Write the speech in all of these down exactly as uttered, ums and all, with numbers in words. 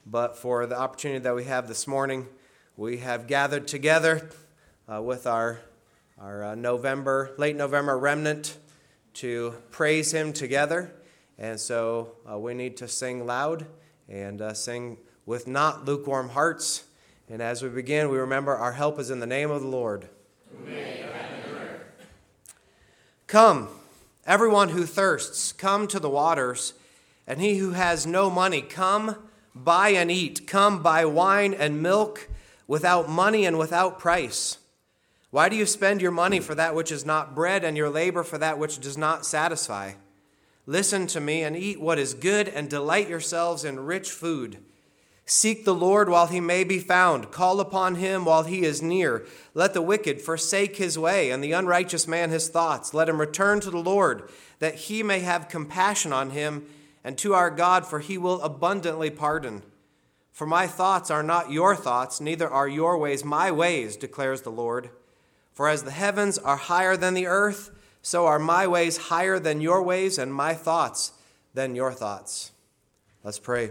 but for the opportunity that we have this morning. We have gathered together uh, with our, our uh, November, late November remnant to praise him together. And so uh, we need to sing loud and uh, sing with not lukewarm hearts. And as we begin, we remember our help is in the name of the Lord. Come, everyone who thirsts, come to the waters, and he who has no money, come, buy and eat. Come, buy wine and milk without money and without price. Why do you spend your money for that which is not bread, and your labor for that which does not satisfy? Listen to me and eat what is good, and delight yourselves in rich food. Seek the Lord while he may be found. Call upon him while he is near. Let the wicked forsake his way, and the unrighteous man his thoughts. Let him return to the Lord, that he may have compassion on him, and to our God, for he will abundantly pardon. For my thoughts are not your thoughts, neither are your ways my ways, declares the Lord. For as the heavens are higher than the earth, so are my ways higher than your ways, and my thoughts than your thoughts. Let's pray.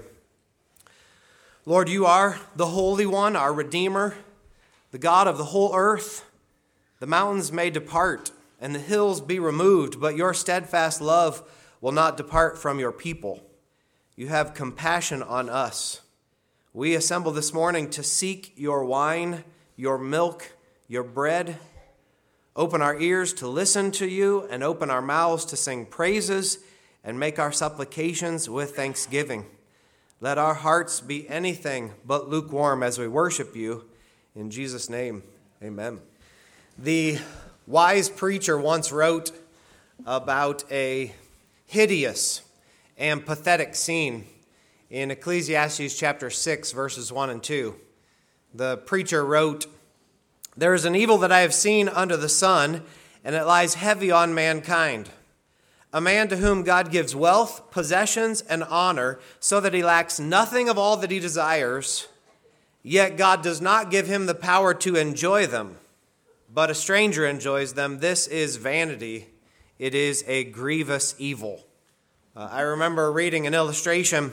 Lord, you are the Holy One, our Redeemer, the God of the whole earth. The mountains may depart, and the hills be removed, but your steadfast love will not depart from your people. You have compassion on us. We assemble this morning to seek your wine, your milk, your bread. Open our ears to listen to you, and open our mouths to sing praises and make our supplications with thanksgiving. Let our hearts be anything but lukewarm as we worship you. In Jesus' name, amen. The wise preacher once wrote about a hideous and pathetic scene in Ecclesiastes chapter six, verses one and two. The preacher wrote, "There is an evil that I have seen under the sun, and it lies heavy on mankind. A man to whom God gives wealth, possessions, and honor, so that he lacks nothing of all that he desires, yet God does not give him the power to enjoy them, but a stranger enjoys them. This is vanity. It is a grievous evil." Uh, I remember reading an illustration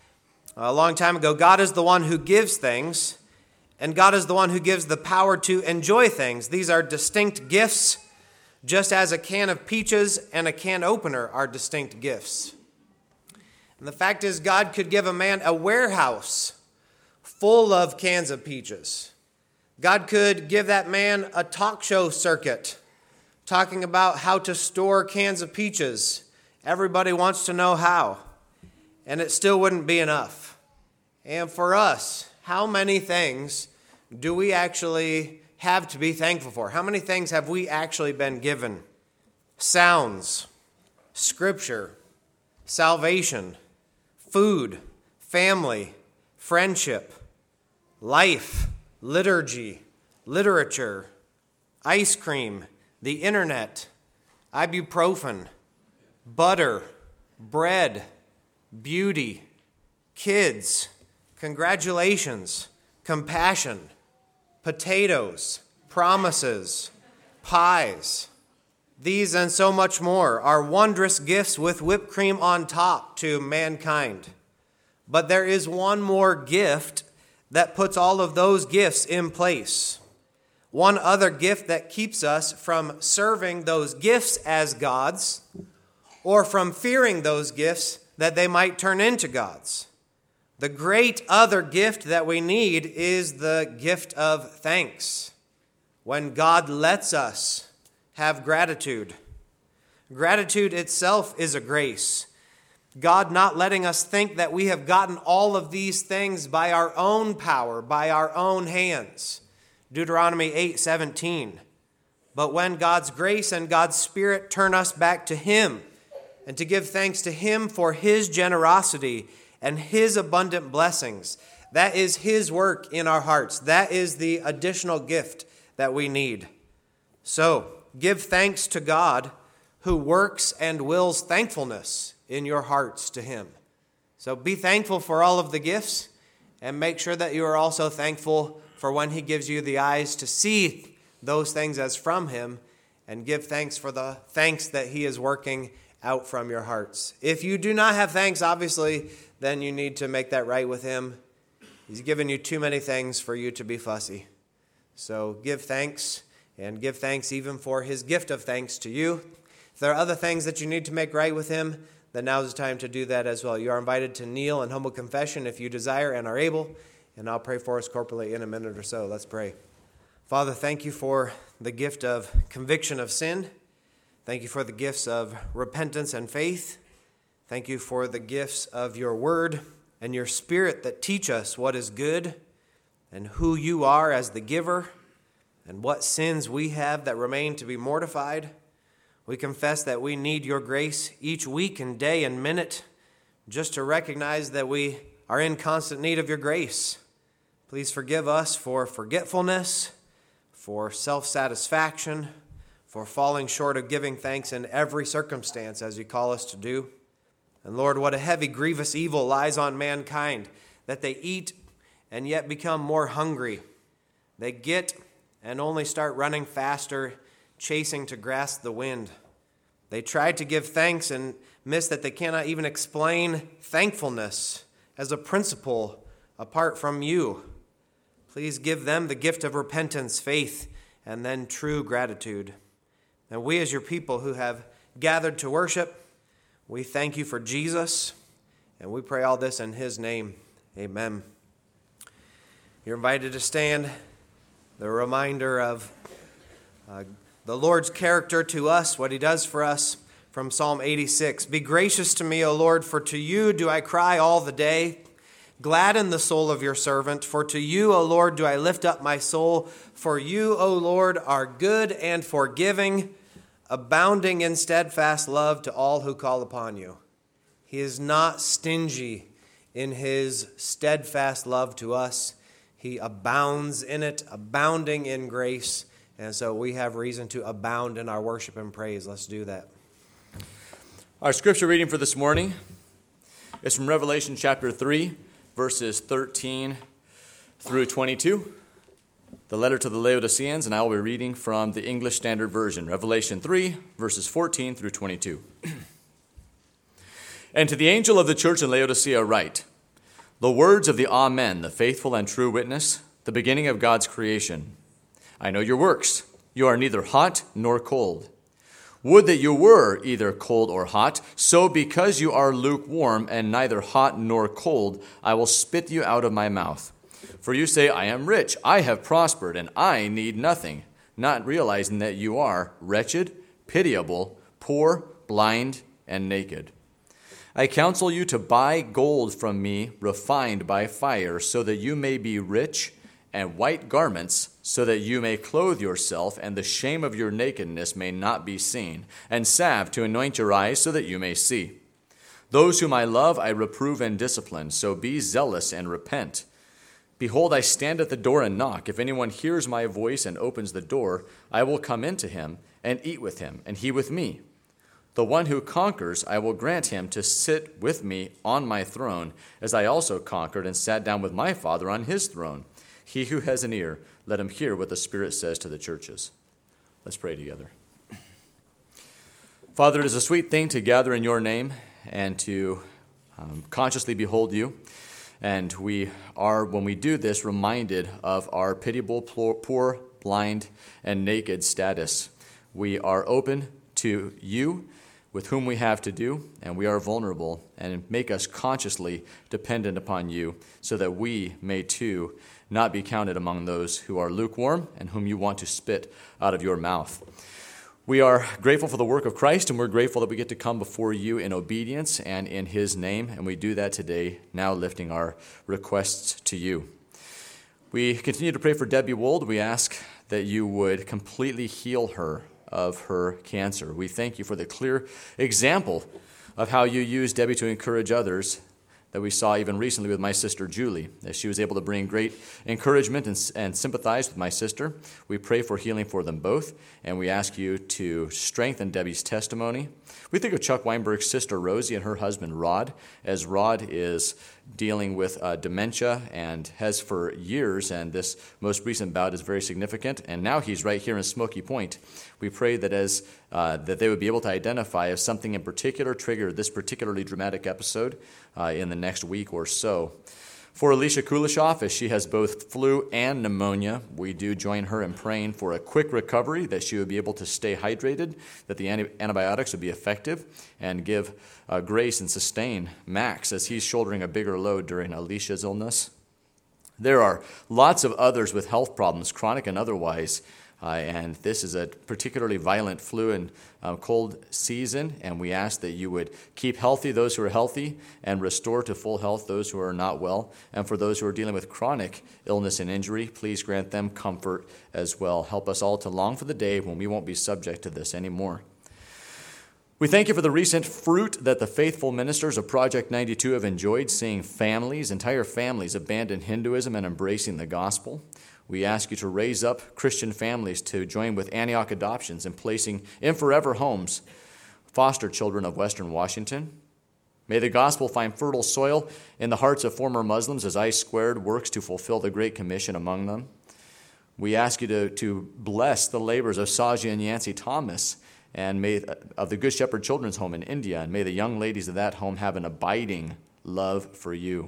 a long time ago. God is the one who gives things, and God is the one who gives the power to enjoy things. These are distinct gifts, just as a can of peaches and a can opener are distinct gifts. And the fact is, God could give a man a warehouse full of cans of peaches. God could give that man a talk show circuit talking about how to store cans of peaches. Everybody wants to know how, and it still wouldn't be enough. And for us, how many things do we actually have to be thankful for? How many things have we actually been given? Sounds, scripture, salvation, food, family, friendship, life, liturgy, literature, ice cream, the internet, ibuprofen, butter, bread, beauty, kids, congratulations, compassion, potatoes, promises, pies. These and so much more are wondrous gifts with whipped cream on top to mankind. But there is one more gift that puts all of those gifts in place. One other gift that keeps us from serving those gifts as gods, or from fearing those gifts that they might turn into gods. The great other gift that we need is the gift of thanks. When God lets us have gratitude. Gratitude itself is a grace. God not letting us think that we have gotten all of these things by our own power, by our own hands. Deuteronomy eight seventeen. But when God's grace and God's Spirit turn us back to Him, and to give thanks to Him for His generosity and His abundant blessings. That is His work in our hearts. That is the additional gift that we need. So, give thanks to God who works and wills thankfulness in your hearts to Him. So be thankful for all of the gifts, and make sure that you are also thankful for when He gives you the eyes to see those things as from Him, and give thanks for the thanks that He is working out from your hearts. If you do not have thanks, obviously, then you need to make that right with Him. He's given you too many things for you to be fussy. So give thanks, and give thanks even for his gift of thanks to you. If there are other things that you need to make right with him, then now's the time to do that as well. You are invited to kneel in humble confession if you desire and are able, and I'll pray for us corporately in a minute or so. Let's pray. Father, thank you for the gift of conviction of sin. Thank you for the gifts of repentance and faith. Thank you for the gifts of your word and your spirit that teach us what is good and who you are as the giver and what sins we have that remain to be mortified. We confess that we need your grace each week and day and minute just to recognize that we are in constant need of your grace. Please forgive us for forgetfulness, for self-satisfaction, for falling short of giving thanks in every circumstance as you call us to do. And Lord, what a heavy, grievous evil lies on mankind, that they eat and yet become more hungry. They get and only start running faster, chasing to grasp the wind. They try to give thanks and miss that they cannot even explain thankfulness as a principle apart from you. Please give them the gift of repentance, faith, and then true gratitude. And we as your people who have gathered to worship, we thank you for Jesus, and we pray all this in his name. Amen. You're invited to stand. The reminder of uh, the Lord's character to us, what he does for us, from Psalm eighty-six. Be gracious to me, O Lord, for to you do I cry all the day. Gladden the soul of your servant, for to you, O Lord, do I lift up my soul. For you, O Lord, are good and forgiving, abounding in steadfast love to all who call upon you. He is not stingy in his steadfast love to us. He abounds in it, abounding in grace. And so we have reason to abound in our worship and praise. Let's do that. Our scripture reading for this morning is from Revelation chapter three, verses thirteen through twenty-two. The letter to the Laodiceans, and I will be reading from the English Standard Version, Revelation three, verses fourteen through twenty-two. And to the angel of the church in Laodicea write, the words of the Amen, the faithful and true witness, the beginning of God's creation. I know your works. You are neither hot nor cold. Would that you were either cold or hot. So because you are lukewarm and neither hot nor cold, I will spit you out of my mouth. For you say, I am rich, I have prospered, and I need nothing, not realizing that you are wretched, pitiable, poor, blind, and naked. I counsel you to buy gold from me, refined by fire, so that you may be rich, and white garments, so that you may clothe yourself, and the shame of your nakedness may not be seen, and salve to anoint your eyes, so that you may see. Those whom I love I reprove and discipline, so be zealous and repent. Behold, I stand at the door and knock. If anyone hears my voice and opens the door, I will come into him and eat with him, and he with me. The one who conquers, I will grant him to sit with me on my throne, as I also conquered and sat down with my Father on his throne. He who has an ear, let him hear what the Spirit says to the churches. Let's pray together. Father, it is a sweet thing to gather in your name and to um, consciously behold you. And we are, when we do this, reminded of our pitiable, poor, blind, and naked status. We are open to you, with whom we have to do, and we are vulnerable, and make us consciously dependent upon you, so that we may too not be counted among those who are lukewarm and whom you want to spit out of your mouth. We are grateful for the work of Christ, and we're grateful that we get to come before you in obedience and in his name, and we do that today, now lifting our requests to you. We continue to pray for Debbie Wold. We ask that you would completely heal her of her cancer. We thank you for the clear example of how you use Debbie to encourage others that we saw even recently with my sister Julie, as she was able to bring great encouragement and, and sympathize with my sister. We pray for healing for them both, and we ask you to strengthen Debbie's testimony. We think of Chuck Weinberg's sister Rosie and her husband Rod, as Rod is dealing with uh, dementia and has for years, and this most recent bout is very significant, and now he's right here in Smoky Point. We pray that as uh, that they would be able to identify if something in particular triggered this particularly dramatic episode uh, in the next week or so. For Alicia Kulishov, as she has both flu and pneumonia, we do join her in praying for a quick recovery, that she would be able to stay hydrated, that the anti- antibiotics would be effective, and give uh, grace and sustain Max as he's shouldering a bigger load during Alicia's illness. There are lots of others with health problems, chronic and otherwise, uh, and this is a particularly violent flu and uh, cold season, and we ask that you would keep healthy those who are healthy and restore to full health those who are not well. And for those who are dealing with chronic illness and injury, please grant them comfort as well. Help us all to long for the day when we won't be subject to this anymore. We thank you for the recent fruit that the faithful ministers of Project ninety-two have enjoyed, seeing families, entire families, abandon Hinduism and embracing the gospel. We ask you to raise up Christian families to join with Antioch Adoptions in placing in forever homes foster children of Western Washington. May the gospel find fertile soil in the hearts of former Muslims as I Squared works to fulfill the Great Commission among them. We ask you to, to bless the labors of Saji and Yancey Thomas and may of the Good Shepherd Children's Home in India, and may the young ladies of that home have an abiding love for you.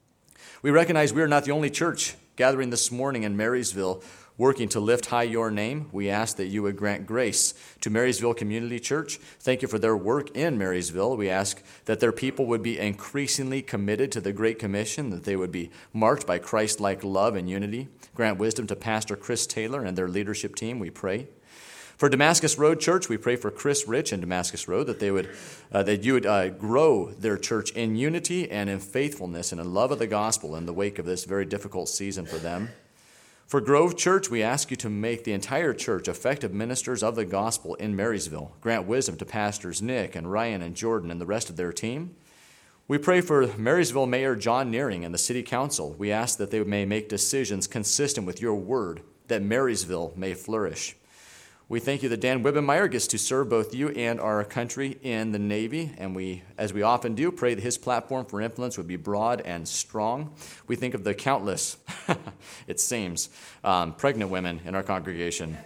We recognize we are not the only church gathering this morning in Marysville, working to lift high your name. We ask that you would grant grace to Marysville Community Church. Thank you for their work in Marysville. We ask that their people would be increasingly committed to the Great Commission, that they would be marked by Christ-like love and unity. Grant wisdom to Pastor Chris Taylor and their leadership team, we pray. For Damascus Road Church, we pray for Chris Rich and Damascus Road, that they would, uh, that you would uh, grow their church in unity and in faithfulness and in love of the gospel in the wake of this very difficult season for them. For Grove Church, we ask you to make the entire church effective ministers of the gospel in Marysville. Grant wisdom to Pastors Nick and Ryan and Jordan and the rest of their team. We pray for Marysville Mayor John Nearing and the City Council. We ask that they may make decisions consistent with your word, that Marysville may flourish. We thank you that Dan Wibbenmeyer gets to serve both you and our country in the Navy, and we, as we often do, pray that his platform for influence would be broad and strong. We think of the countless, it seems, um, pregnant women in our congregation,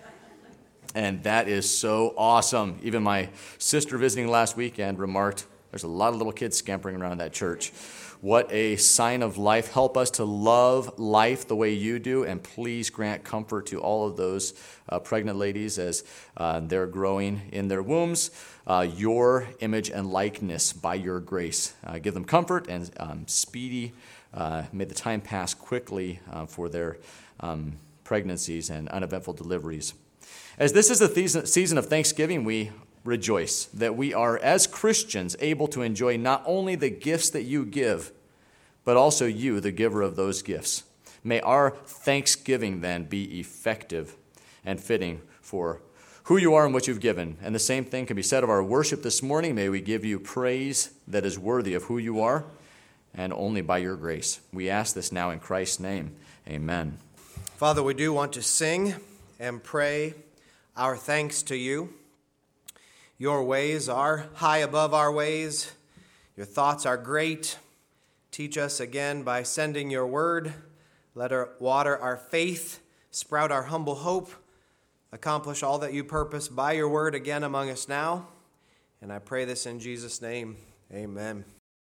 and that is so awesome. Even my sister visiting last weekend remarked, there's a lot of little kids scampering around that church. What a sign of life. Help us to love life the way you do, and please grant comfort to all of those uh, pregnant ladies as uh, they're growing in their wombs, uh, your image and likeness by your grace. Uh, give them comfort and um, speedy, uh, may the time pass quickly uh, for their um, pregnancies and uneventful deliveries. As this is the season of Thanksgiving, we rejoice that we are, as Christians, able to enjoy not only the gifts that you give, but also you, the giver of those gifts. May our thanksgiving then be effective and fitting for who you are and what you've given. And the same thing can be said of our worship this morning. May we give you praise that is worthy of who you are, and only by your grace. We ask this now in Christ's name. Amen. Father, we do want to sing and pray our thanks to you. Your ways are high above our ways. Your thoughts are great. Teach us again by sending your word. Let it water our faith, sprout our humble hope, accomplish all that you purpose by your word again among us now. And I pray this in Jesus' name. Amen.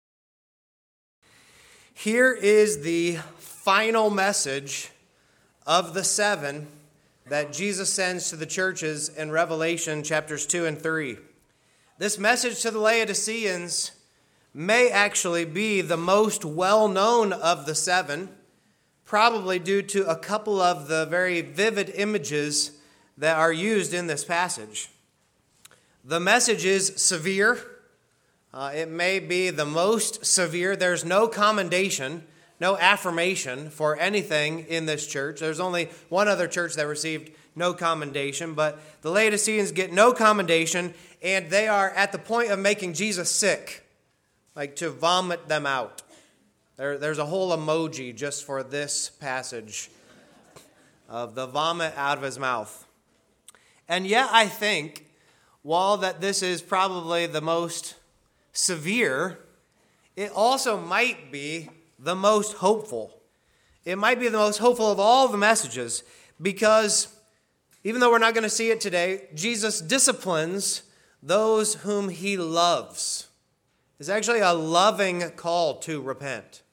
Here is the final message of the seven that Jesus sends to the churches in Revelation chapters two and three. This message to the Laodiceans may actually be the most well-known of the seven, probably due to a couple of the very vivid images that are used in this passage. The message is severe. Uh, it may be the most severe. There's no commendation, no affirmation for anything in this church. There's only one other church that received no commendation, but the Laodiceans get no commendation, and they are at the point of making Jesus sick, like to vomit them out. There, there's a whole emoji just for this passage of the vomit out of his mouth. And yet I think, while that this is probably the most severe, it also might be the most hopeful. It might be the most hopeful of all the messages, because even though we're not going to see it today, Jesus disciplines those whom he loves. It's actually a loving call to repent.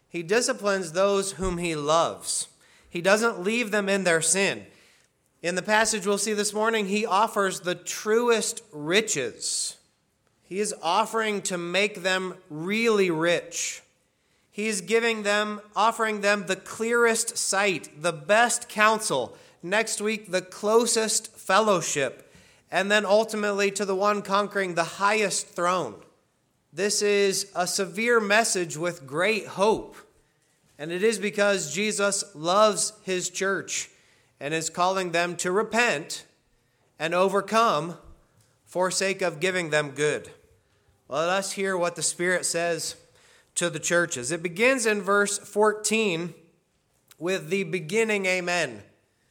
He disciplines those whom he loves. He doesn't leave them in their sin. In the passage we'll see this morning, he offers the truest riches. He is offering to make them really rich. He is giving them, offering them the clearest sight, the best counsel, next week the closest fellowship, and then ultimately to the one conquering the highest throne. This is a severe message with great hope. And it is because Jesus loves his church and is calling them to repent and overcome for sake of giving them good. Let us hear what the Spirit says to the churches. It begins in verse fourteen with the beginning amen.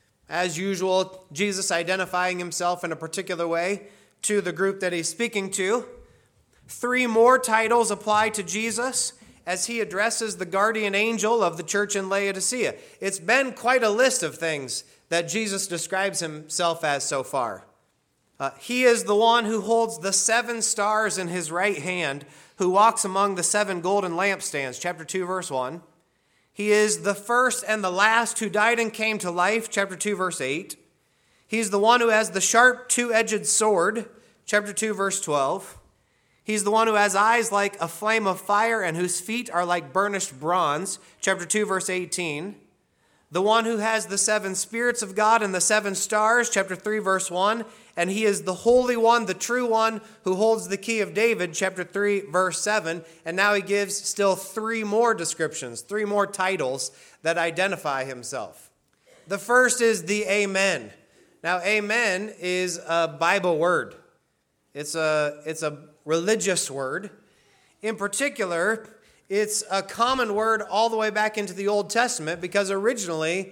As usual, Jesus identifying himself in a particular way to the group that he's speaking to. Three more titles apply to Jesus as he addresses the guardian angel of the church in Laodicea. It's been quite a list of things that Jesus describes himself as so far. Uh, he is the one who holds the seven stars in his right hand, who walks among the seven golden lampstands, chapter two, verse one. He is the first and the last who died and came to life, chapter two, verse eight. He's the one who has the sharp two-edged sword, chapter two, verse twelve. He's the one who has eyes like a flame of fire and whose feet are like burnished bronze, chapter two, verse eighteen. The one who has the seven spirits of God and the seven stars, chapter three, verse one. And he is the Holy One, the true one, who holds the key of David, chapter three, verse seven. And now he gives still three more descriptions, three more titles that identify himself. The first is the Amen. Now, Amen is a Bible word. It's a, it's a religious word. In particular, it's a common word all the way back into the Old Testament because originally,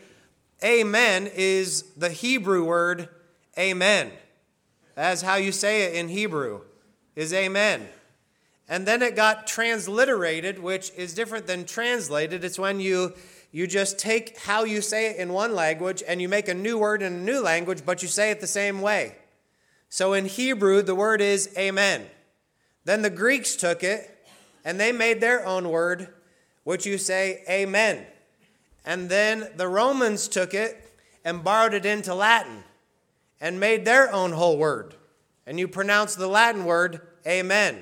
amen is the Hebrew word amen. That's how you say it in Hebrew, is amen. And then it got transliterated, which is different than translated. It's when you, you just take how you say it in one language and you make a new word in a new language, but you say it the same way. So in Hebrew, the word is amen. Then the Greeks took it, and they made their own word, which you say, amen. And then the Romans took it and borrowed it into Latin and made their own whole word. And you pronounce the Latin word, amen.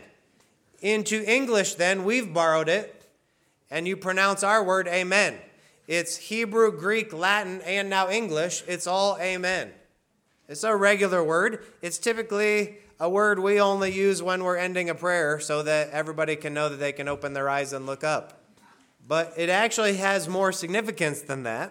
Into English, then, we've borrowed it, and you pronounce our word, amen. It's Hebrew, Greek, Latin, and now English. It's all amen. It's a regular word. It's typically a word we only use when we're ending a prayer so that everybody can know that they can open their eyes and look up. But it actually has more significance than that.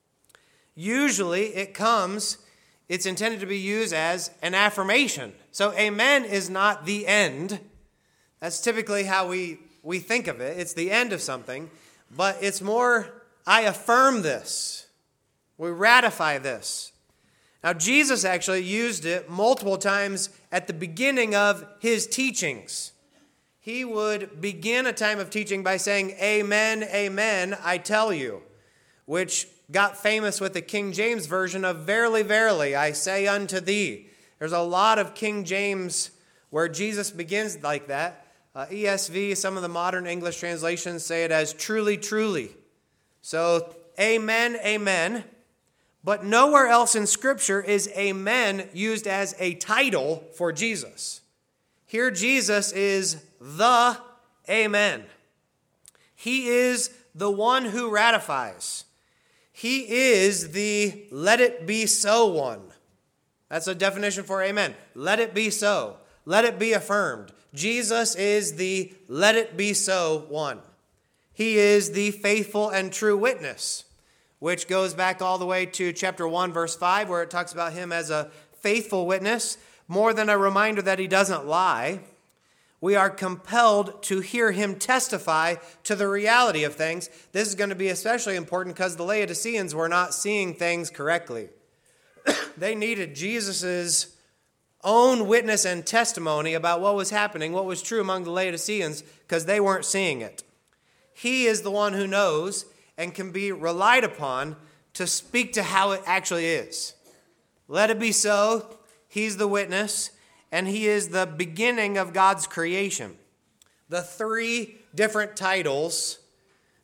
Usually it comes, it's intended to be used as an affirmation. So amen is not the end. That's typically how we, we think of it. It's the end of something. But it's more, I affirm this. We ratify this. Now, Jesus actually used it multiple times at the beginning of his teachings. He would begin a time of teaching by saying, amen, amen, I tell you, which got famous with the King James version of verily, verily, I say unto thee. There's a lot of King James where Jesus begins like that. Uh, E S V, some of the modern English translations say it as truly, truly. So, amen, amen. But nowhere else in Scripture is amen used as a title for Jesus. Here Jesus is the amen. He is the one who ratifies. He is the let it be so one. That's a definition for amen. Let it be so. Let it be affirmed. Jesus is the let it be so one. He is the faithful and true witness, which goes back all the way to chapter one, verse five, where it talks about him as a faithful witness, more than a reminder that he doesn't lie. We are compelled to hear him testify to the reality of things. This is going to be especially important because the Laodiceans were not seeing things correctly. They needed Jesus' own witness and testimony about what was happening, what was true among the Laodiceans, because they weren't seeing it. He is the one who knows and can be relied upon to speak to how it actually is. Let it be so. He's the witness, and he is the beginning of God's creation. The three different titles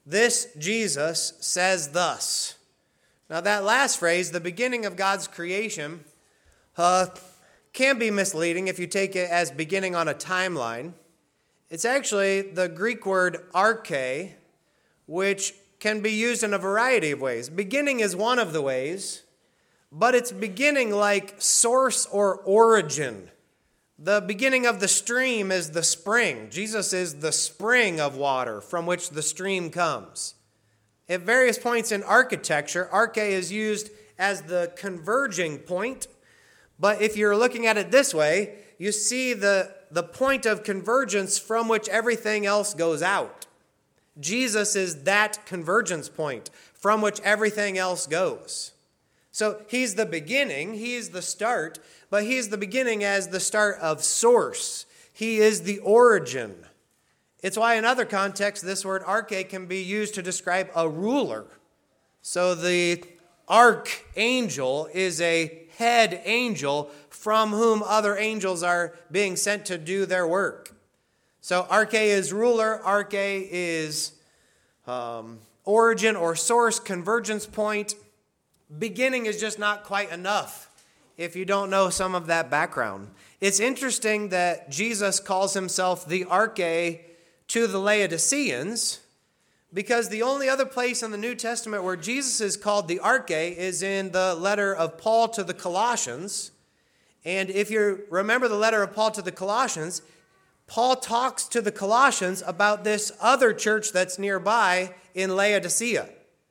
This Jesus says thus. Now that last phrase, the beginning of God's creation, uh, can be misleading if you take it as beginning on a timeline. It's actually the Greek word arche, which can be used in a variety of ways. Beginning is one of the ways, but it's beginning like source or origin. The beginning of the stream is the spring. Jesus is the spring of water from which the stream comes. At various points in architecture, arche is used as the converging point. But if you're looking at it this way, you see the, the point of convergence from which everything else goes out. Jesus is that convergence point from which everything else goes. So he's the beginning, he's the start, but he's the beginning as the start of source. He is the origin. It's why in other contexts this word arche can be used to describe a ruler. So the archangel is a head angel from whom other angels are being sent to do their work. So arche is ruler, arche is um, origin or source, convergence point. Beginning is just not quite enough if you don't know some of that background. It's interesting that Jesus calls himself the arche to the Laodiceans, because the only other place in the New Testament where Jesus is called the arche is in the letter of Paul to the Colossians. And if you remember the letter of Paul to the Colossians, Paul talks to the Colossians about this other church that's nearby in Laodicea.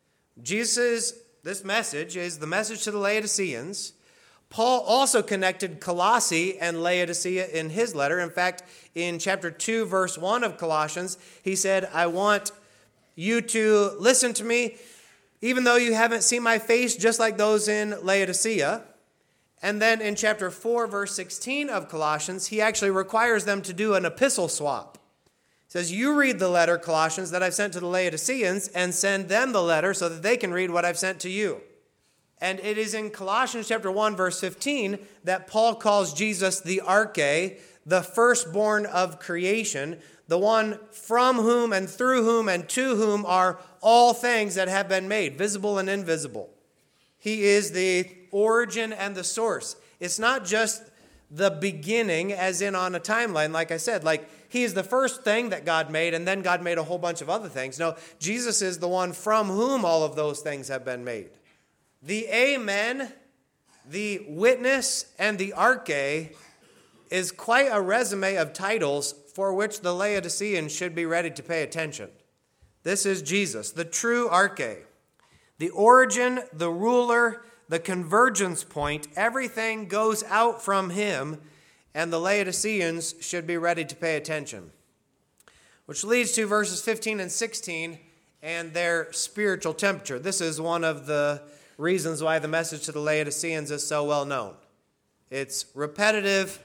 Jesus, this message is the message to the Laodiceans. Paul also connected Colossae and Laodicea in his letter. In fact, in chapter two, verse one of Colossians, he said, I want you to listen to me, even though you haven't seen my face, just like those in Laodicea. And then in chapter four, verse sixteen of Colossians, he actually requires them to do an epistle swap. He says, you read the letter, Colossians, that I've sent to the Laodiceans, and send them the letter so that they can read what I've sent to you. And it is in Colossians chapter one, verse fifteen, that Paul calls Jesus the arche, the firstborn of creation, the one from whom and through whom and to whom are all things that have been made, visible and invisible. He is the origin and the source. It's not just the beginning, as in on a timeline, like I said. Like, he is the first thing that God made, and then God made a whole bunch of other things. No, Jesus is the one from whom all of those things have been made. The Amen, the Witness, and the Arche is quite a resume of titles for which the Laodiceans should be ready to pay attention. This is Jesus, the true Arche. The origin, the ruler, the convergence point, everything goes out from him, and the Laodiceans should be ready to pay attention. Which leads to verses fifteen and sixteen and their spiritual temperature. This is one of the reasons why the message to the Laodiceans is so well known. It's repetitive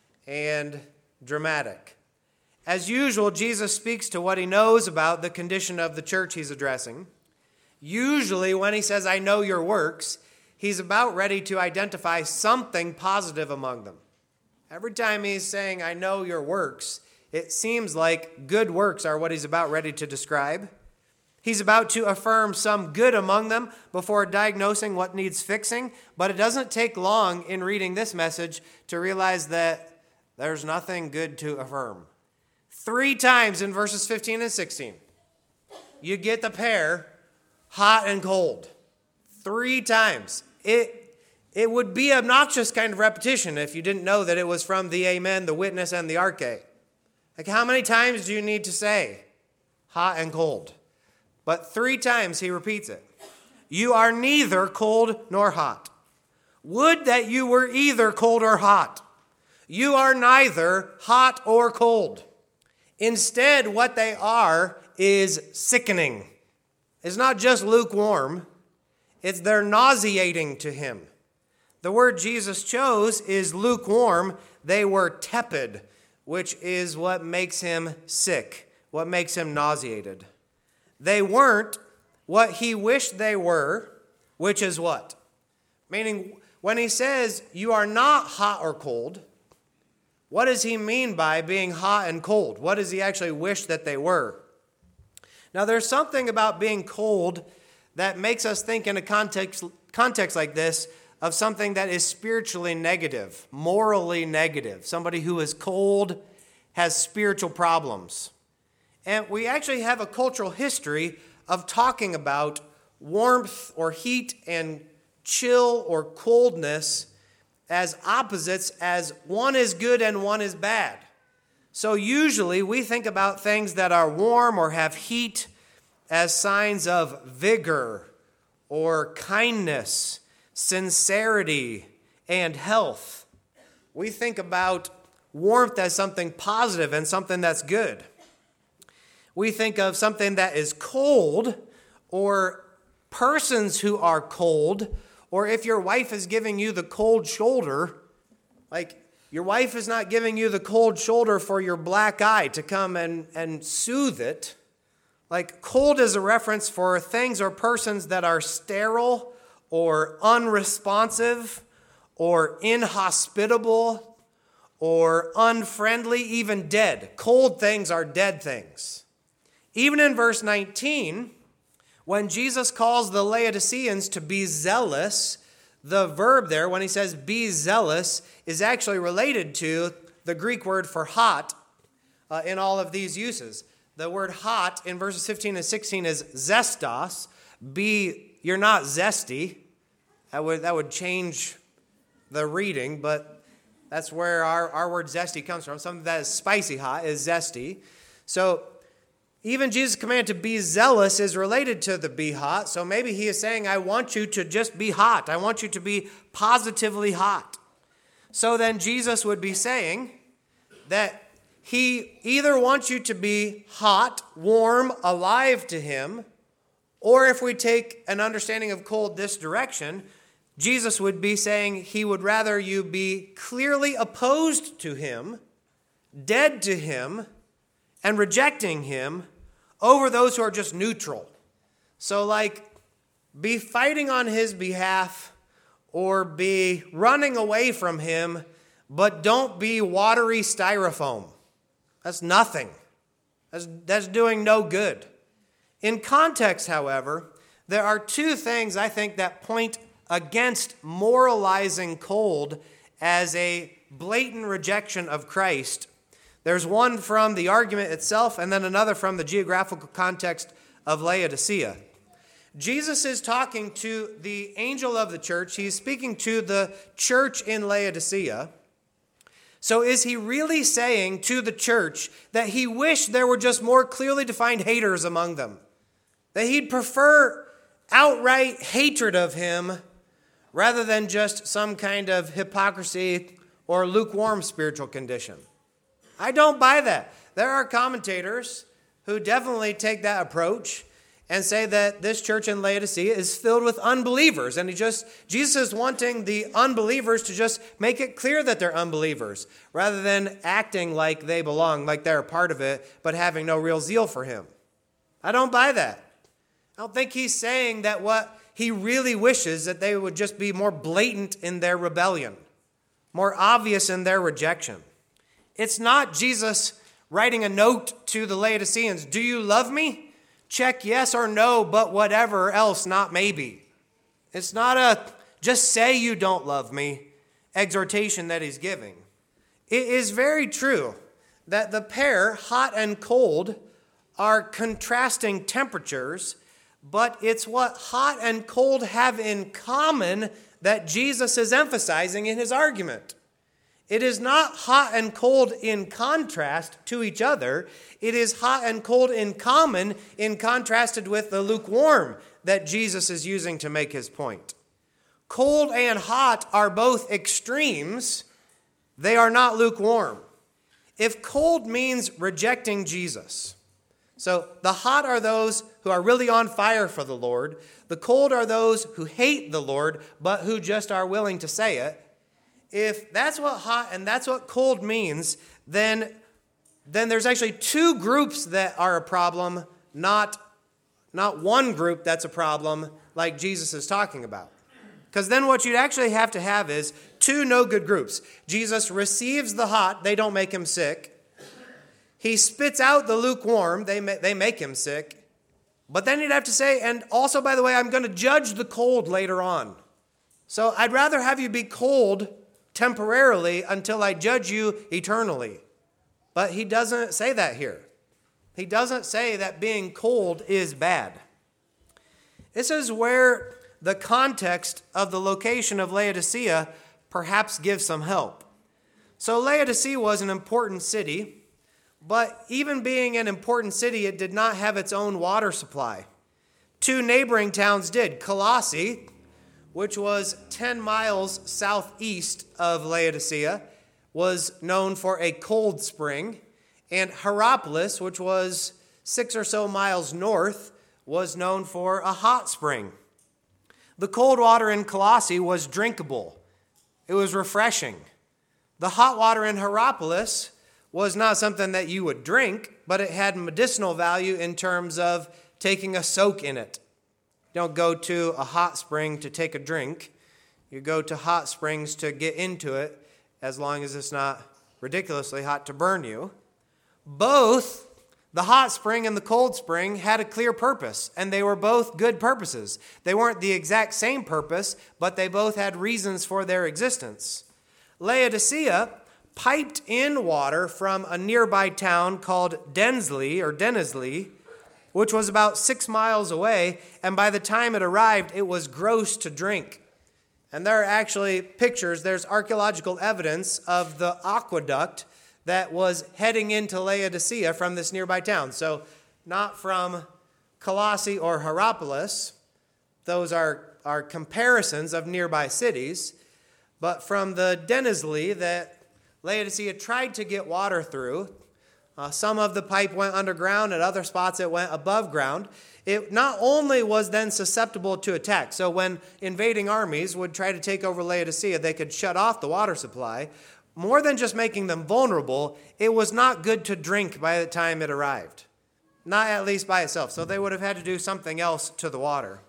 and dramatic. As usual, Jesus speaks to what he knows about the condition of the church he's addressing. Usually when he says, I know your works, he's about ready to identify something positive among them. Every time he's saying, I know your works, it seems like good works are what he's about ready to describe. He's about to affirm some good among them before diagnosing what needs fixing, but it doesn't take long in reading this message to realize that there's nothing good to affirm. Three times in verses fifteen and sixteen, you get the pair, hot and cold. Three times. It, it would be obnoxious kind of repetition if you didn't know that it was from the Amen, the Witness, and the Arche. Like, how many times do you need to say hot and cold? But three times he repeats it. You are neither cold nor hot. Would that you were either cold or hot. You are neither hot or cold. Instead, what they are is sickening. It's not just lukewarm. It's they're nauseating to him. The word Jesus chose is lukewarm. They were tepid, which is what makes him sick, what makes him nauseated. They weren't what he wished they were, which is what? Meaning, when he says you are not hot or cold, what does he mean by being hot and cold? What does he actually wish that they were? Now, there's something about being cold that makes us think in a context, context like this of something that is spiritually negative, morally negative. Somebody who is cold has spiritual problems. And we actually have a cultural history of talking about warmth or heat and chill or coldness as opposites, as one is good and one is bad. So usually we think about things that are warm or have heat as signs of vigor or kindness, sincerity, and health. We think about warmth as something positive and something that's good. We think of something that is cold, or persons who are cold, or if your wife is giving you the cold shoulder, like your wife is not giving you the cold shoulder for your black eye to come and, and soothe it. Like cold is a reference for things or persons that are sterile or unresponsive or inhospitable or unfriendly, even dead. Cold things are dead things. Even in verse nineteen, when Jesus calls the Laodiceans to be zealous, the verb there, when he says be zealous, is actually related to the Greek word for hot uh, in all of these uses. The word hot in verses fifteen and sixteen is zestos. Be, you're not zesty. That would, that would change the reading, but that's where our, our word zesty comes from. Something that is spicy hot is zesty. So even Jesus' command to be zealous is related to the be hot. So maybe he is saying, I want you to just be hot. I want you to be positively hot. So then Jesus would be saying that he either wants you to be hot, warm, alive to him, or if we take an understanding of cold this direction, Jesus would be saying he would rather you be clearly opposed to him, dead to him, and rejecting him over those who are just neutral. So like, be fighting on his behalf or be running away from him, but don't be watery styrofoam. That's nothing. That's, that's doing no good. In context, however, there are two things I think that point against moralizing cold as a blatant rejection of Christ. There's one from the argument itself and then another from the geographical context of Laodicea. Jesus is talking to the angel of the church. He's speaking to the church in Laodicea. So is he really saying to the church that he wished there were just more clearly defined haters among them? That he'd prefer outright hatred of him rather than just some kind of hypocrisy or lukewarm spiritual condition? I don't buy that. There are commentators who definitely take that approach and say that this church in Laodicea is filled with unbelievers. And he just Jesus is wanting the unbelievers to just make it clear that they're unbelievers, rather than acting like they belong, like they're a part of it, but having no real zeal for him. I don't buy that. I don't think he's saying that what he really wishes that they would just be more blatant in their rebellion, more obvious in their rejection. It's not Jesus writing a note to the Laodiceans, do you love me? Check yes or no, but whatever else, not maybe. It's not a just say you don't love me exhortation that he's giving. It is very true that the pair, hot and cold, are contrasting temperatures, but it's what hot and cold have in common that Jesus is emphasizing in his argument. It is not hot and cold in contrast to each other. It is hot and cold in common in contrasted with the lukewarm that Jesus is using to make his point. Cold and hot are both extremes. They are not lukewarm. If cold means rejecting Jesus, so the hot are those who are really on fire for the Lord. The cold are those who hate the Lord, but who just are willing to say it. If that's what hot and that's what cold means, then, then there's actually two groups that are a problem, not, not one group that's a problem like Jesus is talking about. Because then what you'd actually have to have is two no good groups. Jesus receives the hot, they don't make him sick. He spits out the lukewarm, they, they make him sick. But then he'd have to say, and also, by the way, I'm going to judge the cold later on. So I'd rather have you be cold temporarily until I judge you eternally. But he doesn't say that here. He doesn't say that being cold is bad. This is where the context of the location of Laodicea perhaps gives some help. So Laodicea was an important city, but even being an important city, it did not have its own water supply. Two neighboring towns did. Colossae, which was ten miles southeast of Laodicea, was known for a cold spring, and Hierapolis, which was six or so miles north, was known for a hot spring. The cold water in Colossae was drinkable. It was refreshing. The hot water in Hierapolis was not something that you would drink, but it had medicinal value in terms of taking a soak in it. You don't go to a hot spring to take a drink. You go to hot springs to get into it, as long as it's not ridiculously hot to burn you. Both the hot spring and the cold spring had a clear purpose, and they were both good purposes. They weren't the exact same purpose, but they both had reasons for their existence. Laodicea piped in water from a nearby town called Densley or Denizli, which was about six miles away, and by the time it arrived, it was gross to drink. And there are actually pictures, there's archaeological evidence of the aqueduct that was heading into Laodicea from this nearby town. So not from Colossae or Hierapolis, those are, are comparisons of nearby cities, but from the Denizli that Laodicea tried to get water through. Uh, some of the pipe went underground, at other spots it went above ground. It not only was then susceptible to attack, so when invading armies would try to take over Laodicea, they could shut off the water supply. More than just making them vulnerable, it was not good to drink by the time it arrived. Not at least by itself, so they would have had to do something else to the water.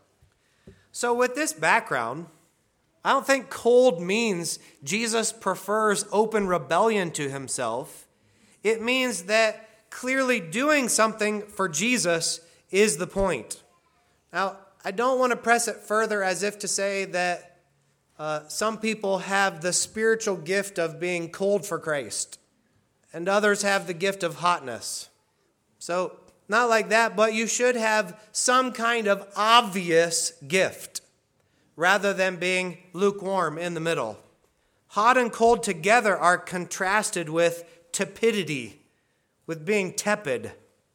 So with this background, I don't think cold means Jesus prefers open rebellion to himself. It means that clearly doing something for Jesus is the point. Now, I don't want to press it further as if to say that uh, some people have the spiritual gift of being cold for Christ, and others have the gift of hotness. So, not like that, but you should have some kind of obvious gift, rather than being lukewarm in the middle. Hot and cold together are contrasted with tepidity, with being tepid.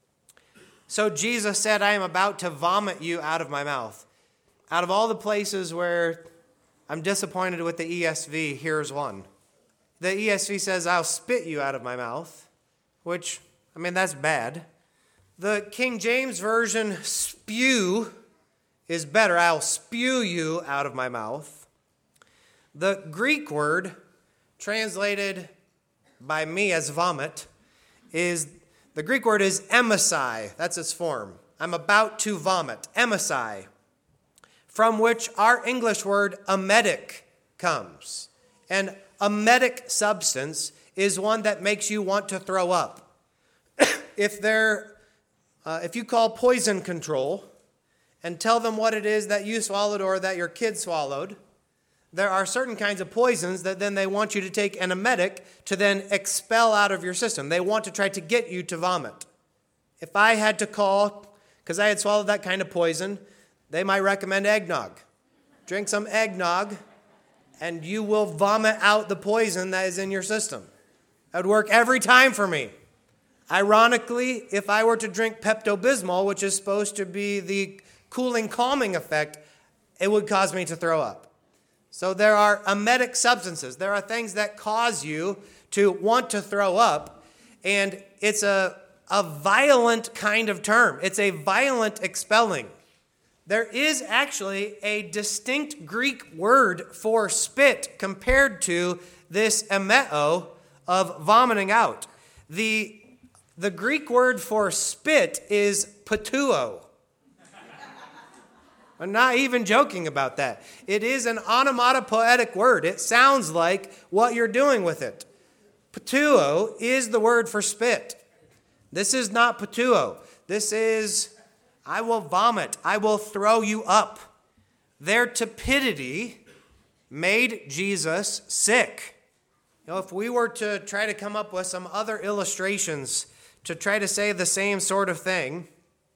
So Jesus said, I am about to vomit you out of my mouth. Out of all the places where I'm disappointed with the E S V, here's one. The E S V says, I'll spit you out of my mouth, which, I mean, that's bad. The King James Version, spew, is better. I'll spew you out of my mouth. The Greek word, translated by me as vomit, is, the Greek word is emisai. That's its form. I'm about to vomit. Emisai. From which our English word emetic comes. And emetic substance is one that makes you want to throw up. if they're, uh, if you call poison control and tell them what it is that you swallowed or that your kid swallowed, there are certain kinds of poisons that then they want you to take an emetic to then expel out of your system. They want to try to get you to vomit. If I had to call, because I had swallowed that kind of poison, they might recommend eggnog. Drink some eggnog, and you will vomit out the poison that is in your system. That would work every time for me. Ironically, if I were to drink Pepto-Bismol, which is supposed to be the cooling, calming effect, it would cause me to throw up. So there are emetic substances. There are things that cause you to want to throw up, and it's a, a violent kind of term. It's a violent expelling. There is actually a distinct Greek word for spit compared to this emeo of vomiting out. The, the Greek word for spit is patuo. I'm not even joking about that. It is an onomatopoetic word. It sounds like what you're doing with it. Patuo is the word for spit. This is not patuo. This is I will vomit. I will throw you up. Their tepidity made Jesus sick. You know, if we were to try to come up with some other illustrations to try to say the same sort of thing,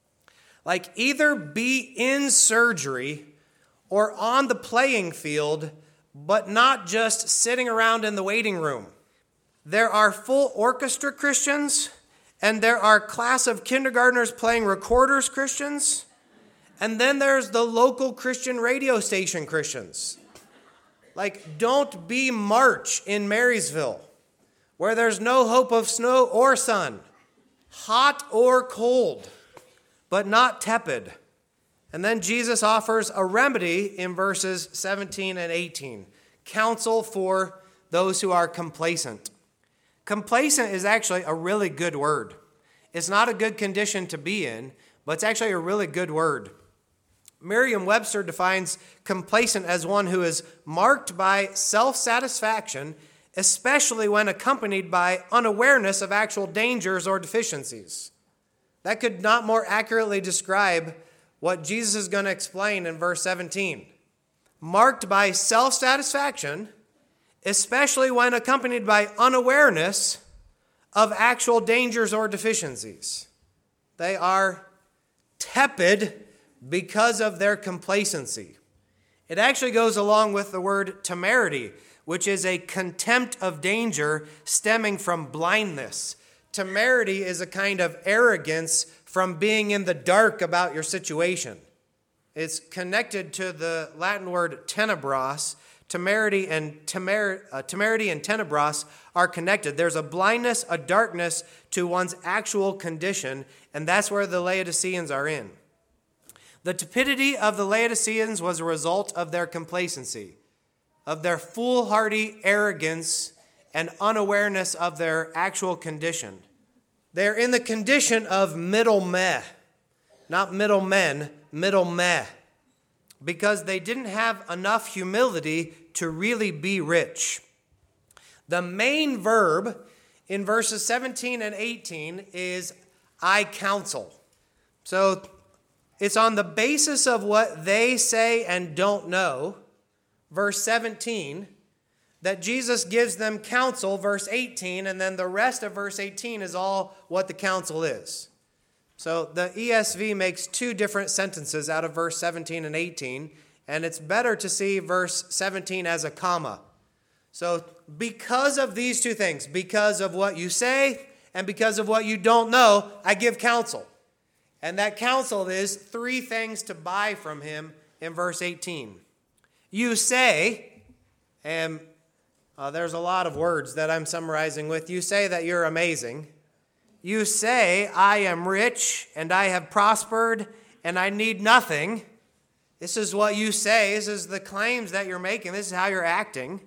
like either be in surgery or on the playing field, but not just sitting around in the waiting room. There are full orchestra Christians, and there are class of kindergartners playing recorders Christians, and then there's the local Christian radio station Christians. Like, don't be March in Marysville, where there's no hope of snow or sun, hot or cold, but not tepid. And then Jesus offers a remedy in verses seventeen and eighteen, counsel for those who are complacent. Complacent is actually a really good word. It's not a good condition to be in, but it's actually a really good word. Merriam-Webster defines complacent as one who is marked by self-satisfaction, especially when accompanied by unawareness of actual dangers or deficiencies. That could not more accurately describe what Jesus is going to explain in verse seventeen. Marked by self-satisfaction, especially when accompanied by unawareness of actual dangers or deficiencies. They are tepid because of their complacency. It actually goes along with the word temerity, which is a contempt of danger stemming from blindness. Temerity is a kind of arrogance from being in the dark about your situation. It's connected to the Latin word tenebras. Temerity and temer, uh, temerity and tenebras are connected. There's a blindness, a darkness to one's actual condition, and that's where the Laodiceans are in. The tepidity of the Laodiceans was a result of their complacency, of their foolhardy arrogance and unawareness of their actual condition. They're in the condition of middle meh, not middle men, middle meh, because they didn't have enough humility to really be rich. The main verb in verses seventeen and eighteen is I counsel. So it's on the basis of what they say and don't know, verse seventeen, that Jesus gives them counsel, verse eighteen, and then the rest of verse eighteen is all what the counsel is. So the E S V makes two different sentences out of verse seventeen and eighteen, and it's better to see verse seventeen as a comma. So because of these two things, because of what you say and because of what you don't know, I give counsel. And that counsel is three things to buy from him in verse eighteen. You say, and uh, there's a lot of words that I'm summarizing with. You say that you're amazing. You say, I am rich and I have prospered and I need nothing. This is what you say. This is the claims that you're making. This is how you're acting.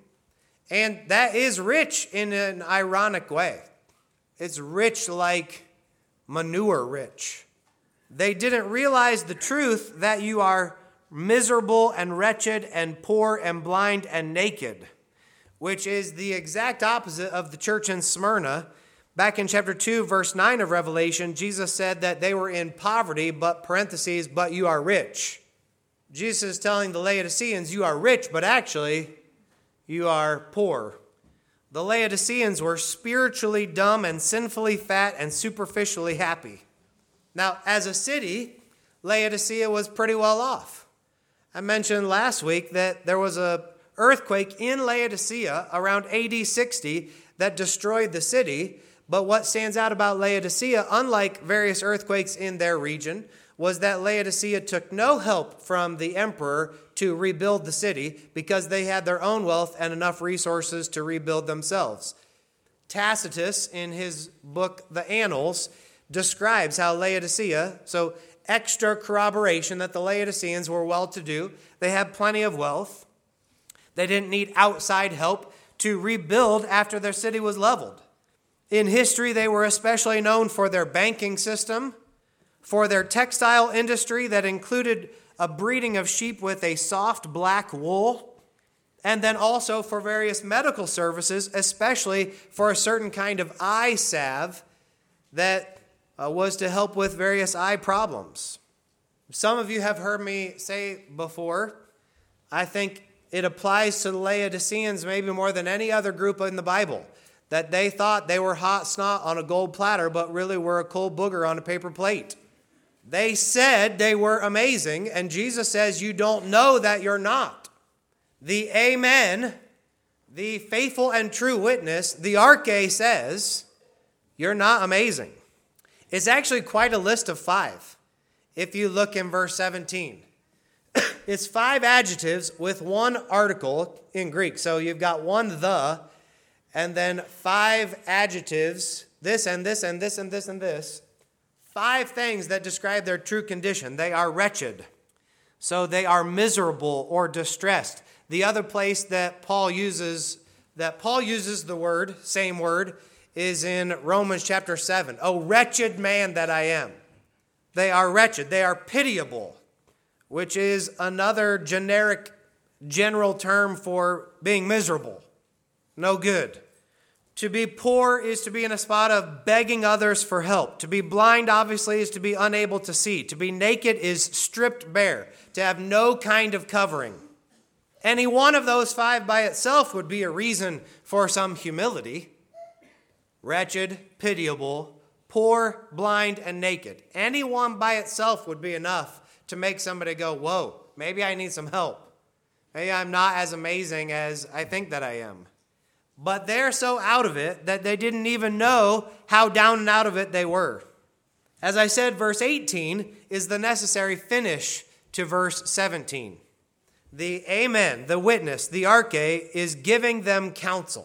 And that is rich in an ironic way. It's rich like manure rich. They didn't realize the truth that you are miserable and wretched and poor and blind and naked, which is the exact opposite of the church in Smyrna. Back in chapter two, verse nine of Revelation, Jesus said that they were in poverty, but parentheses, but you are rich. Jesus is telling the Laodiceans, you are rich, but actually you are poor. The Laodiceans were spiritually dumb and sinfully fat and superficially happy. Now, as a city, Laodicea was pretty well off. I mentioned last week that there was an earthquake in Laodicea around A D sixty that destroyed the city. But what stands out about Laodicea, unlike various earthquakes in their region, was that Laodicea took no help from the emperor to rebuild the city because they had their own wealth and enough resources to rebuild themselves. Tacitus, in his book, The Annals, describes how Laodicea, so extra corroboration that the Laodiceans were well-to-do. They had plenty of wealth. They didn't need outside help to rebuild after their city was leveled. In history, they were especially known for their banking system, for their textile industry that included a breeding of sheep with a soft black wool, and then also for various medical services, especially for a certain kind of eye salve that uh, was to help with various eye problems. Some of you have heard me say before, I think it applies to the Laodiceans maybe more than any other group in the Bible, that they thought they were hot snot on a gold platter, but really were a cold booger on a paper plate. They said they were amazing, and Jesus says, you don't know that you're not. The Amen, the faithful and true witness, the Arche says, you're not amazing. It's actually quite a list of five. If you look in verse seventeen, it's five adjectives with one article in Greek. So you've got one the, and then five adjectives, this and this and this and this and this. Five things that describe their true condition. They are wretched. So they are miserable or distressed. The other place that Paul uses, that Paul uses the word, same word, is in Romans chapter seven. Oh, wretched man that I am. They are wretched. They are pitiable, which is another generic, general term for being miserable. No good. To be poor is to be in a spot of begging others for help. To be blind, obviously, is to be unable to see. To be naked is stripped bare, to have no kind of covering. Any one of those five by itself would be a reason for some humility. Wretched, pitiable, poor, blind, and naked. Any one by itself would be enough to make somebody go, whoa, maybe I need some help. Maybe I'm not as amazing as I think that I am. But they're so out of it that they didn't even know how down and out of it they were. As I said, verse eighteen is the necessary finish to verse seventeen. The Amen, the witness, the Arche, is giving them counsel.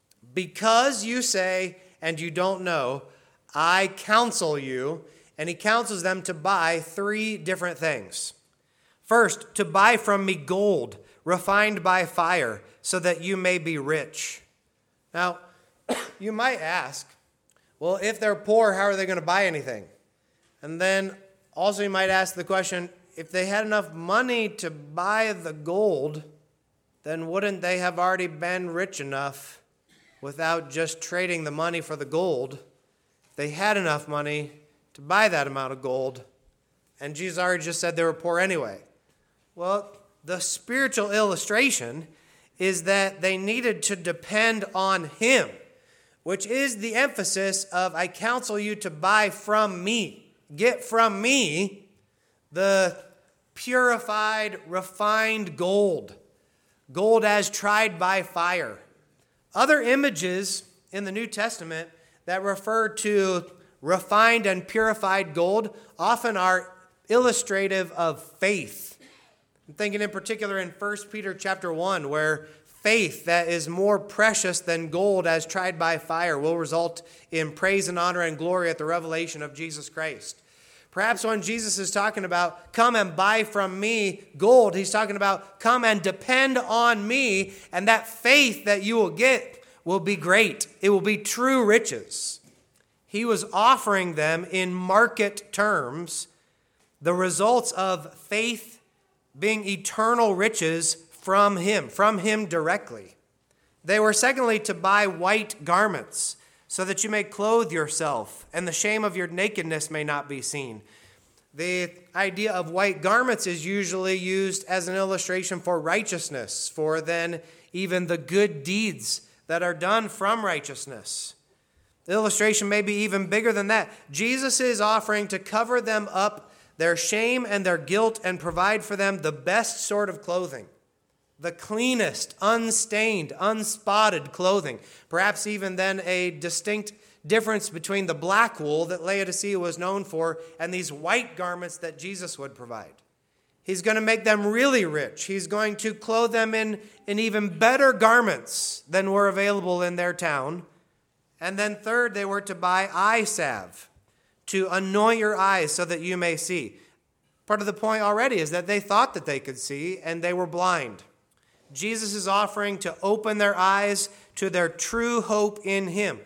Because you say, and you don't know, I counsel you, and he counsels them to buy three different things. First, to buy from me gold, refined by fire, so that you may be rich. Now, you might ask, well, if they're poor, how are they going to buy anything? And then also you might ask the question, if they had enough money to buy the gold, then wouldn't they have already been rich enough without just trading the money for the gold? They had enough money to buy that amount of gold, and Jesus already just said they were poor anyway. Well, the spiritual illustration is that they needed to depend on him, which is the emphasis of, I counsel you to buy from me. Get from me the purified, refined gold, gold as tried by fire. Other images in the New Testament that refer to refined and purified gold often are illustrative of faith. I'm thinking in particular in First Peter chapter one, where faith that is more precious than gold as tried by fire will result in praise and honor and glory at the revelation of Jesus Christ. Perhaps when Jesus is talking about come and buy from me gold, he's talking about come and depend on me, and that faith that you will get will be great. It will be true riches. He was offering them in market terms the results of faith being eternal riches from him, from him directly. They were secondly to buy white garments, so that you may clothe yourself, and the shame of your nakedness may not be seen. The idea of white garments is usually used as an illustration for righteousness, for then even the good deeds that are done from righteousness. The illustration may be even bigger than that. Jesus is offering to cover them up their shame and their guilt and provide for them the best sort of clothing, the cleanest, unstained, unspotted clothing. Perhaps even then a distinct difference between the black wool that Laodicea was known for and these white garments that Jesus would provide. He's going to make them really rich. He's going to clothe them in, in even better garments than were available in their town. And then third, they were to buy eye salve, to anoint your eyes so that you may see. Part of the point already is that they thought that they could see and they were blind. Jesus is offering to open their eyes to their true hope in him.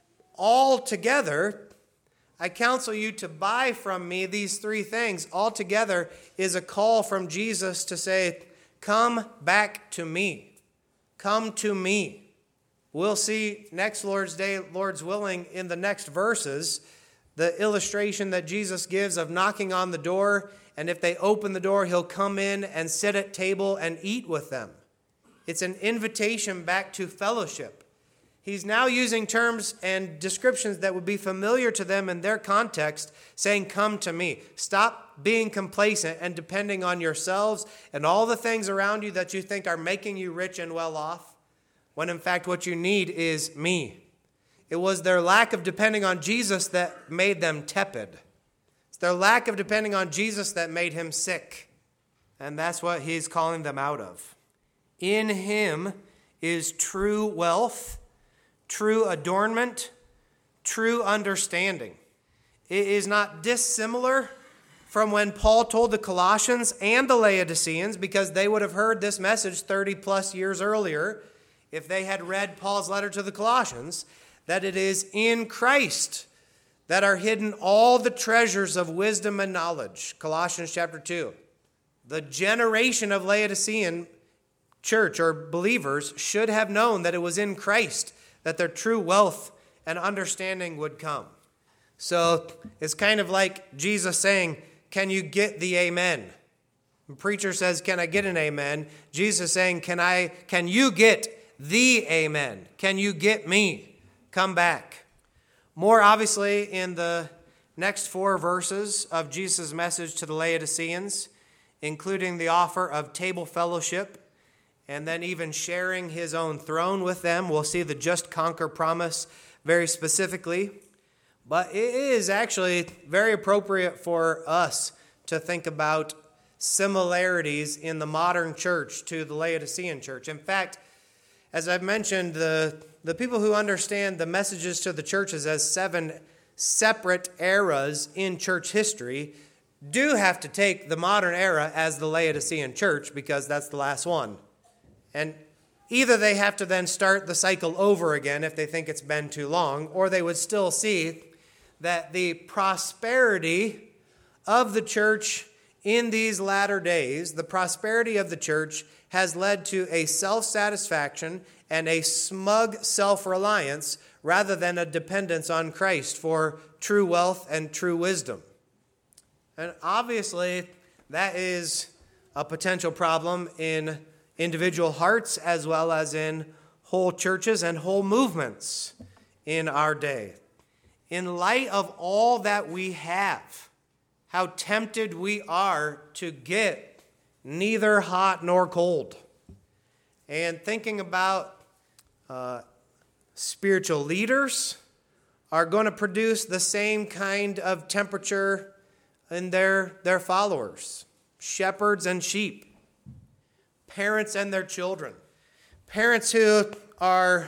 Altogether, I counsel you to buy from me these three things. Altogether is a call from Jesus to say, come back to me. Come to me. We'll see next Lord's Day, Lord's willing, in the next verses, the illustration that Jesus gives of knocking on the door and if they open the door, he'll come in and sit at table and eat with them. It's an invitation back to fellowship. He's now using terms and descriptions that would be familiar to them in their context, saying, come to me. Stop being complacent and depending on yourselves and all the things around you that you think are making you rich and well off, when in fact what you need is me. It was their lack of depending on Jesus that made them tepid. It's their lack of depending on Jesus that made him sick. And that's what he's calling them out of. In him is true wealth, true adornment, true understanding. It is not dissimilar from when Paul told the Colossians and the Laodiceans, because they would have heard this message thirty plus years earlier if they had read Paul's letter to the Colossians, that it is in Christ that are hidden all the treasures of wisdom and knowledge. Colossians chapter two. The generation of Laodicean church or believers should have known that it was in Christ that their true wealth and understanding would come. So it's kind of like Jesus saying, can you get the amen? The preacher says, can I get an amen? Jesus saying, can I? Can you get the amen? Can you get me? Come back. More obviously in the next four verses of Jesus' message to the Laodiceans, including the offer of table fellowship, and then even sharing his own throne with them. We'll see the just conquer promise very specifically. But it is actually very appropriate for us to think about similarities in the modern church to the Laodicean church. In fact, as I've mentioned, the, the people who understand the messages to the churches as seven separate eras in church history do have to take the modern era as the Laodicean church, because that's the last one. And either they have to then start the cycle over again if they think it's been too long, or they would still see that the prosperity of the church in these latter days, the prosperity of the church has led to a self-satisfaction and a smug self-reliance rather than a dependence on Christ for true wealth and true wisdom. And obviously, that is a potential problem in individual hearts as well as in whole churches and whole movements in our day. In light of all that we have, how tempted we are to get neither hot nor cold. And thinking about uh, spiritual leaders are going to produce the same kind of temperature in their, their followers. Shepherds and sheep. Parents and their children. Parents who are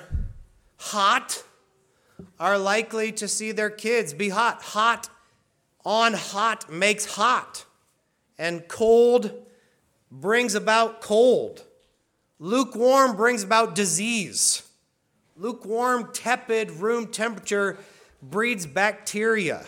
hot are likely to see their kids be hot. Hot on hot makes hot. And cold brings about cold. Lukewarm brings about disease. Lukewarm, tepid room temperature breeds bacteria.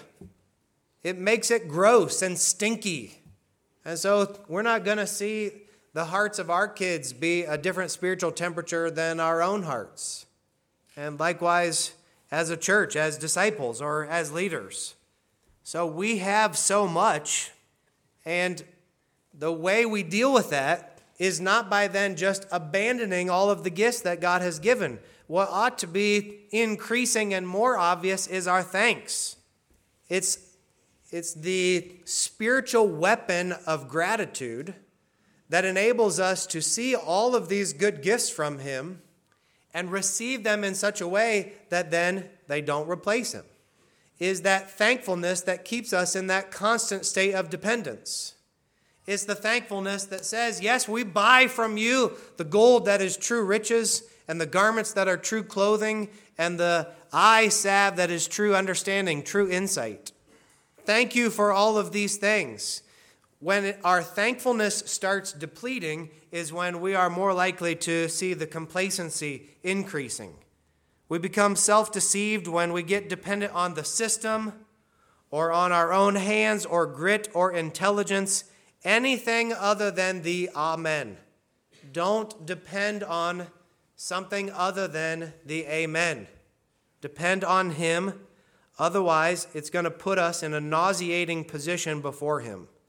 It makes it gross and stinky. And so we're not going to see the hearts of our kids be a different spiritual temperature than our own hearts. And likewise, as a church, as disciples, or as leaders. So we have so much, and the way we deal with that is not by then just abandoning all of the gifts that God has given. What ought to be increasing and more obvious is our thanks. It's, it's the spiritual weapon of gratitude that enables us to see all of these good gifts from Him and receive them in such a way that then they don't replace Him. Is that thankfulness that keeps us in that constant state of dependence. It's the thankfulness that says, yes, we buy from you the gold that is true riches, and the garments that are true clothing, and the eye salve that is true understanding, true insight. Thank you for all of these things. When our thankfulness starts depleting is when we are more likely to see the complacency increasing. We become self-deceived when we get dependent on the system or on our own hands or grit or intelligence, anything other than the amen. Don't depend on something other than the amen. Depend on Him. Otherwise, it's going to put us in a nauseating position before Him.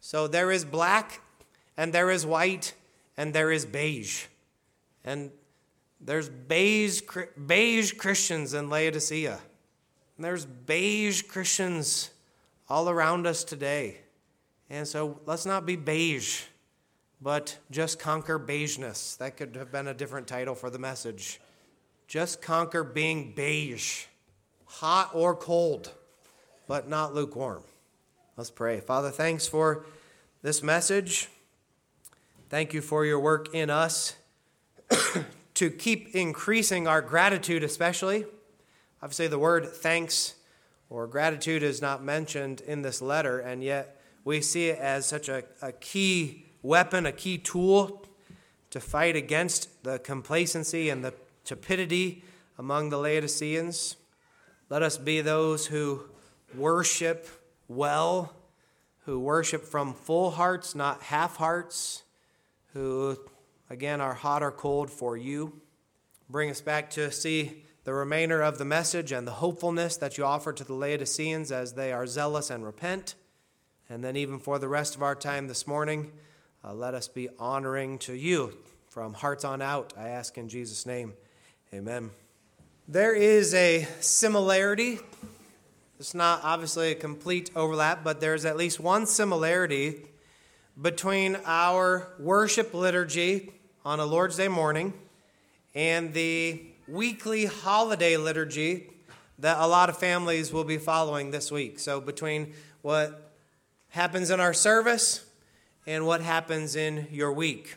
So there is black, and there is white, and there is beige. And there's beige, beige Christians in Laodicea. And there's beige Christians all around us today. And so let's not be beige, but just conquer beigeness. That could have been a different title for the message. Just conquer being beige, hot or cold, but not lukewarm. Let's pray. Father, thanks for this message. Thank you for your work in us to keep increasing our gratitude, especially. Obviously, the word thanks or gratitude is not mentioned in this letter, and yet we see it as such a, a key weapon, a key tool to fight against the complacency and the tepidity among the Laodiceans. Let us be those who worship well, who worship from full hearts, not half hearts, who, again, are hot or cold for you. Bring us back to see the remainder of the message and the hopefulness that you offer to the Laodiceans as they are zealous and repent. And then even for the rest of our time this morning, uh, let us be honoring to you from hearts on out. I ask in Jesus' name, amen. There is a similarity. It's not obviously a complete overlap, but there's at least one similarity between our worship liturgy on a Lord's Day morning and the weekly holiday liturgy that a lot of families will be following this week. So between what happens in our service and what happens in your week.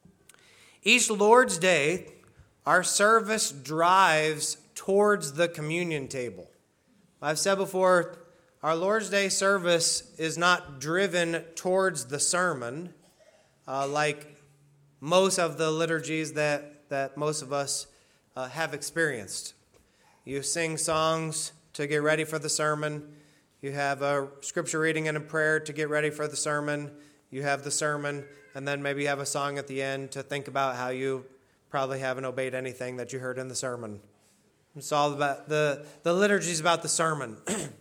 Each Lord's Day, our service drives towards the communion table. I've said before, our Lord's Day service is not driven towards the sermon uh, like most of the liturgies that, that most of us uh, have experienced. You sing songs to get ready for the sermon. You have a scripture reading and a prayer to get ready for the sermon. You have the sermon, and then maybe you have a song at the end to think about how you probably haven't obeyed anything that you heard in the sermon. It's all about the, the liturgy is about the sermon.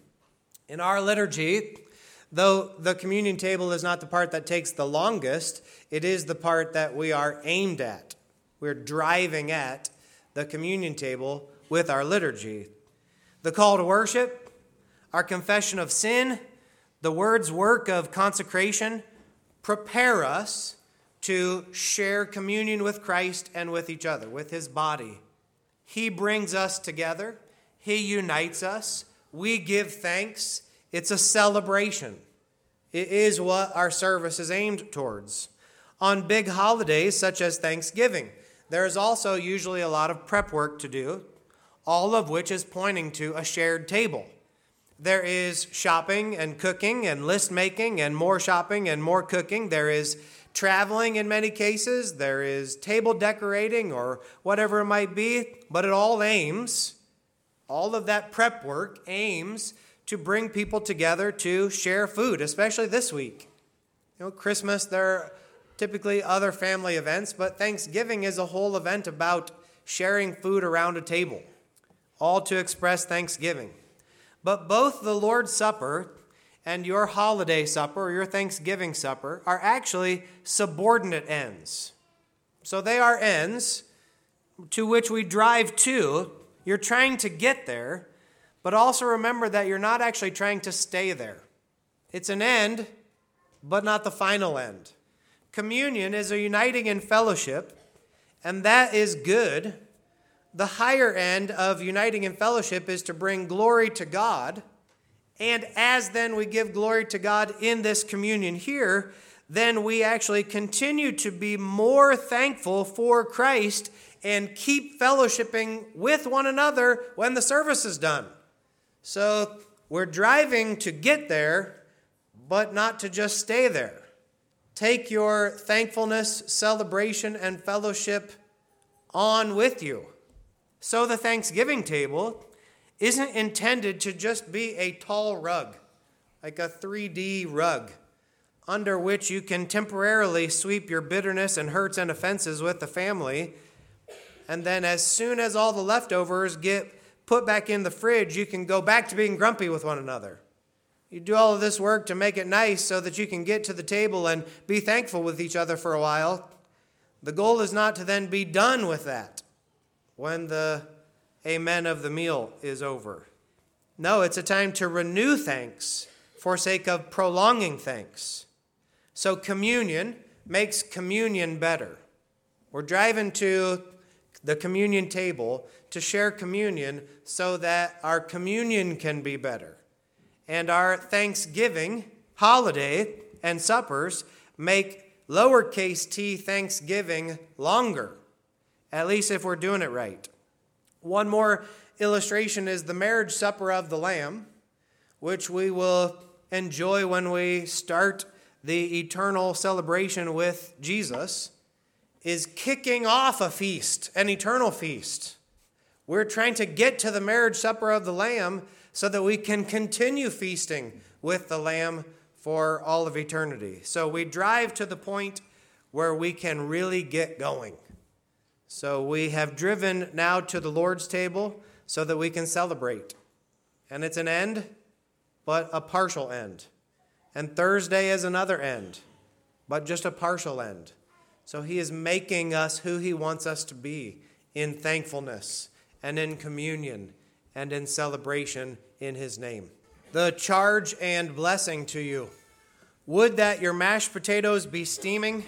In our liturgy, though the communion table is not the part that takes the longest, it is the part that we are aimed at. We're driving at the communion table with our liturgy. The call to worship, our confession of sin, the word's work of consecration prepare us to share communion with Christ and with each other, with his body. He brings us together. He unites us. We give thanks. It's a celebration. It is what our service is aimed towards. On big holidays such as Thanksgiving, there is also usually a lot of prep work to do, all of which is pointing to a shared table. There is shopping and cooking and list making and more shopping and more cooking. There is traveling in many cases. There is table decorating or whatever it might be. But it all aims, all of that prep work aims to bring people together to share food, especially this week. You know, Christmas, there are typically other family events, but Thanksgiving is a whole event about sharing food around a table, all to express thanksgiving. But both the Lord's Supper and your holiday supper or your Thanksgiving supper are actually subordinate ends. So they are ends to which we drive to. You're trying to get there, but also remember that you're not actually trying to stay there. It's an end, but not the final end. Communion is a uniting in fellowship, and that is good. The higher end of uniting in fellowship is to bring glory to God. And as then we give glory to God in this communion here, then we actually continue to be more thankful for Christ and keep fellowshipping with one another when the service is done. So we're driving to get there, but not to just stay there. Take your thankfulness, celebration, and fellowship on with you. So the Thanksgiving table isn't intended to just be a tall rug, like a three D rug, under which you can temporarily sweep your bitterness and hurts and offenses with the family, and then as soon as all the leftovers get put back in the fridge, you can go back to being grumpy with one another. You do all of this work to make it nice so that you can get to the table and be thankful with each other for a while. The goal is not to then be done with that when the amen of the meal is over. No, it's a time to renew thanks for sake of prolonging thanks. So communion makes communion better. We're driving to the communion table to share communion so that our communion can be better. And our Thanksgiving holiday and suppers make lowercase t Thanksgiving longer, at least if we're doing it right. One more illustration is the marriage supper of the Lamb, which we will enjoy when we start the eternal celebration with Jesus, is kicking off a feast, an eternal feast. We're trying to get to the marriage supper of the Lamb so that we can continue feasting with the Lamb for all of eternity. So we drive to the point where we can really get going. So we have driven now to the Lord's table so that we can celebrate. And it's an end, but a partial end. And Thursday is another end, but just a partial end. So he is making us who he wants us to be in thankfulness and in communion and in celebration in his name. The charge and blessing to you. Would that your mashed potatoes be steaming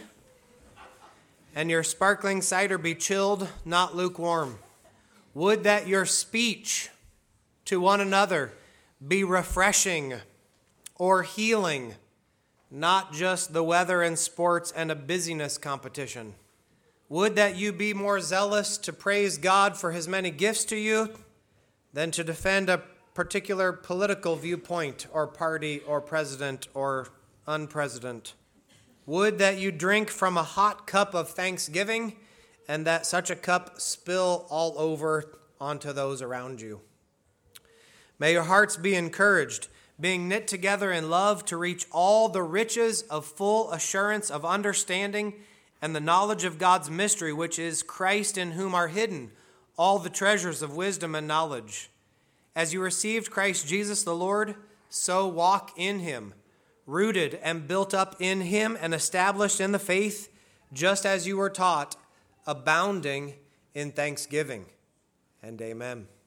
and your sparkling cider be chilled, not lukewarm. Would that your speech to one another be refreshing or healing, not just the weather and sports and a busyness competition. Would that you be more zealous to praise God for his many gifts to you than to defend a particular political viewpoint or party or president or unpresident. Would that you drink from a hot cup of thanksgiving and that such a cup spill all over onto those around you. May your hearts be encouraged, being knit together in love to reach all the riches of full assurance of understanding and the knowledge of God's mystery, which is Christ, in whom are hidden all the treasures of wisdom and knowledge. As you received Christ Jesus the Lord, so walk in him, rooted and built up in him and established in the faith, just as you were taught, abounding in thanksgiving. And amen.